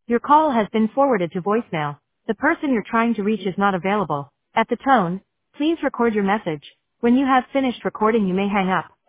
Your call has been forwarded to voicemail. The person you're trying to reach is not available. At the tone, please record your message. When you have finished recording, you may hang up.